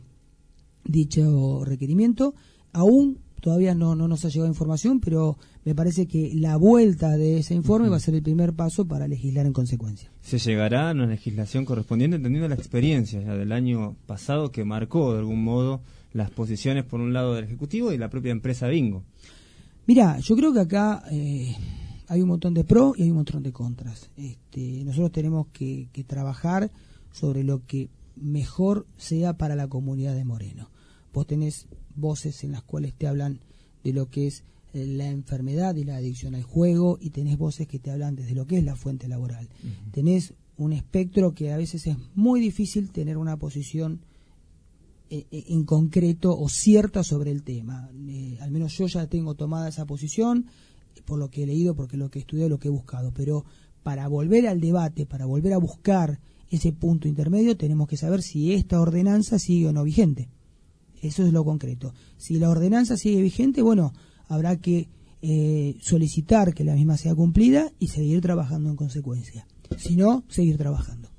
dicho requerimiento. Aún todavía no, no nos ha llegado información, pero me parece que la vuelta de ese informe uh-huh. va a ser el primer paso para legislar en consecuencia. ¿Se llegará a una legislación correspondiente, entendiendo la experiencia ya del año pasado que marcó de algún modo las posiciones por un lado del Ejecutivo y la propia empresa Bingo? Mira, yo creo que acá eh, hay un montón de pros y hay un montón de contras. Este, nosotros tenemos que, que trabajar sobre lo que mejor sea para la comunidad de Moreno. Vos tenés voces en las cuales te hablan de lo que es la enfermedad y la adicción al juego, y tenés voces que te hablan desde lo que es la fuente laboral. Uh-huh. Tenés un espectro que a veces es muy difícil tener una posición eh, en concreto o cierta sobre el tema. Eh, al menos yo ya tengo tomada esa posición por lo que he leído, porque lo que he estudiado, lo que he buscado, pero para volver al debate, para volver a buscar ese punto intermedio, tenemos que saber si esta ordenanza sigue o no vigente. Eso es lo concreto. Si la ordenanza sigue vigente, bueno, habrá que eh, solicitar que la misma sea cumplida y seguir trabajando en consecuencia. Si no, seguir trabajando.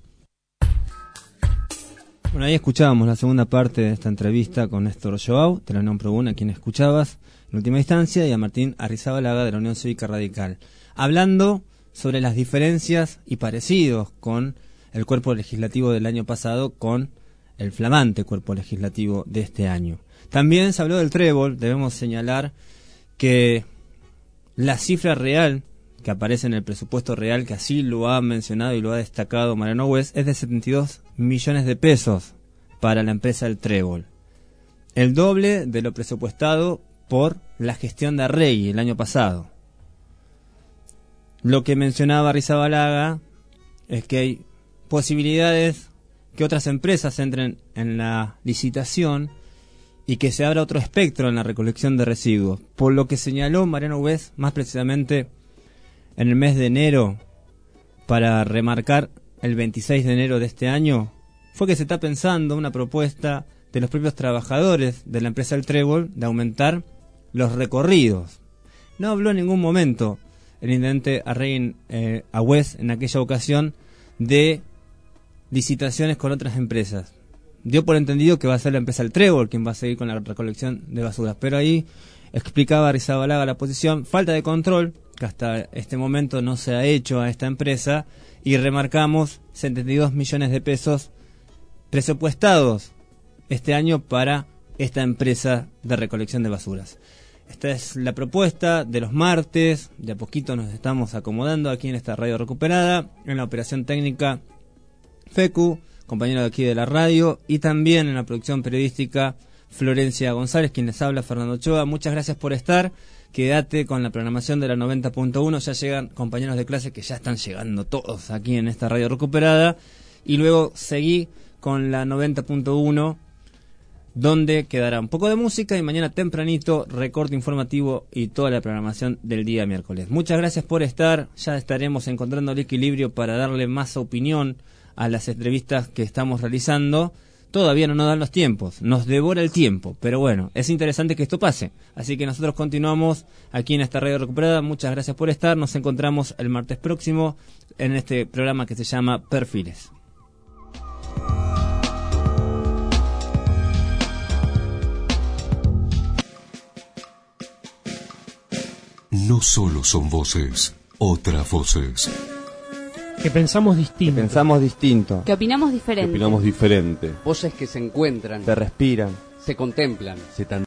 Bueno, ahí escuchábamos la segunda parte de esta entrevista con Néstor Joao, de la Unión Pro Una, a quien escuchabas en última instancia, y a Martín Arrizabalaga, de la Unión Cívica Radical, hablando sobre las diferencias y parecidos con el cuerpo legislativo del año pasado con el flamante cuerpo legislativo de este año. También se habló del trébol. Debemos señalar que la cifra real que aparece en el presupuesto real, que así lo ha mencionado y lo ha destacado Mariano West, es de setenta y dos millones de pesos para la empresa del trébol. El doble de lo presupuestado por la gestión de Arregui el año pasado. Lo que mencionaba Arrizabalaga es que hay posibilidades que otras empresas entren en la licitación y que se abra otro espectro en la recolección de residuos. Por lo que señaló Mariano Uves, más precisamente en el mes de enero, para remarcar el veintiséis de enero de este año, fue que se está pensando una propuesta de los propios trabajadores de la empresa El Trébol de aumentar los recorridos. No habló en ningún momento el intendente Arregui eh, Agüez en aquella ocasión de licitaciones con otras empresas. Dio por entendido que va a ser la empresa El Trébol quien va a seguir con la recolección de basuras, pero ahí explicaba Arrizabalaga la posición, falta de control que hasta este momento no se ha hecho a esta empresa, y remarcamos setenta y dos millones de pesos presupuestados este año para esta empresa de recolección de basuras. Esta es la propuesta de los martes, de a poquito nos estamos acomodando aquí en esta radio recuperada, en la operación técnica Fecu, compañero de aquí de la radio, y también en la producción periodística Florencia González, quien les habla, Fernando Ochoa. Muchas gracias por estar, quédate con la programación de la noventa punto uno, ya llegan compañeros de clase que ya están llegando todos aquí en esta radio recuperada, y luego seguí con la noventa punto uno, donde quedará un poco de música y mañana tempranito recorte informativo y toda la programación del día miércoles. Muchas gracias por estar, ya estaremos encontrando el equilibrio para darle más opinión a las entrevistas que estamos realizando. Todavía no nos dan los tiempos, nos devora el tiempo, pero bueno, es interesante que esto pase. Así que nosotros continuamos aquí en esta radio recuperada. Muchas gracias por estar, nos encontramos el martes próximo en este programa que se llama Perfiles. No solo son voces, otras voces. Que pensamos distinto. Que pensamos distinto. Que opinamos diferente. Que opinamos diferente. Voces que se encuentran. Se respiran. Se contemplan. Se tan